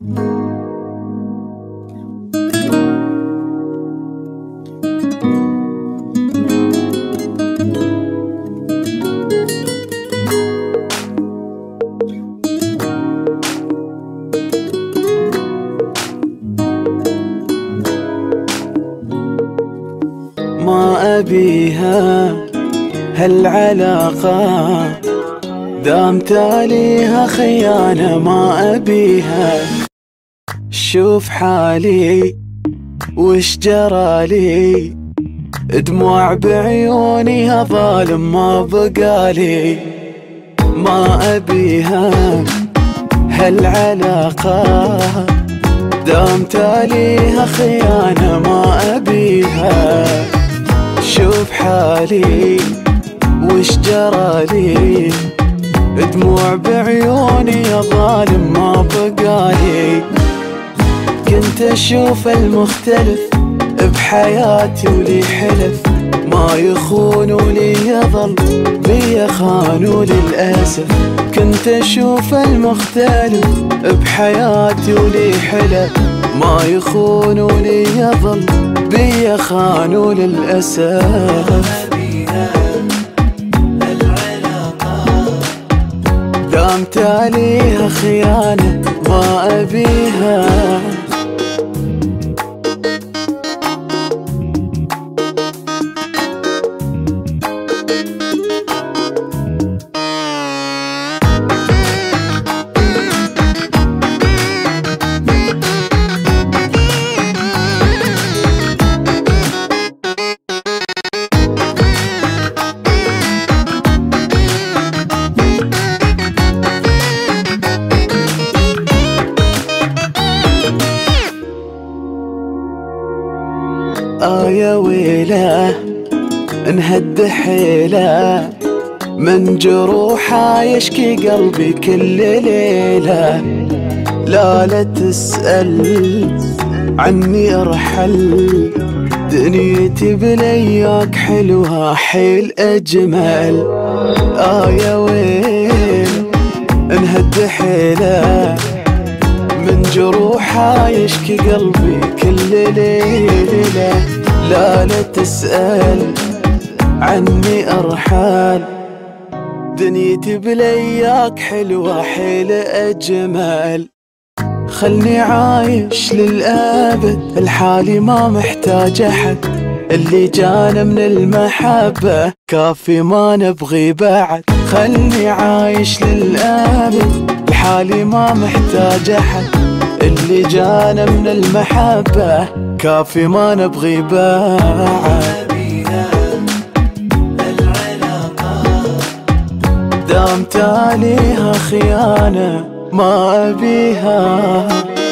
ما أبيها هالعلاقة دام تاليها خيانة، ما أبيها. شوف حالي وش جرالي، دموع بعيوني ظالم ما بقالي. ما أبيها هالعلاقة دام تاليها خيانة، ما أبيها. شوف حالي وش جرالي، دموع بعيوني يا ظالم ما بقالي. كنت أشوف المختلف بحياتي ولي حلف، ما يخون ولي يظل بيا خان وللأسف. كنت أشوف المختلف بحياتي ولي حلف، ما يخون ولي يظل بيا خان وللأسف. دام تاليها خيانة ما أبيها. يا ويله انهد حيله، من جروحه يشكي قلبي كل ليله. لا تسأل عني ارحل، دنيتي بلياك حلوها حيل اجمل. يا ويله انهد حيله، من جروحها يشكي قلبي كل ليلة. لا تسأل عني أرحل، دنيتي بلياك حلوة حيل أجمل. خلني عايش للأبد الحالي ما محتاج أحد، اللي جانا من المحبة كافي ما نبغي بعد. خلني عايش للأبد الحالي ما محتاج أحد، اللي جانا من المحبة كافي ما نبغي بعد. دام تاليها خيانة ما أبيها.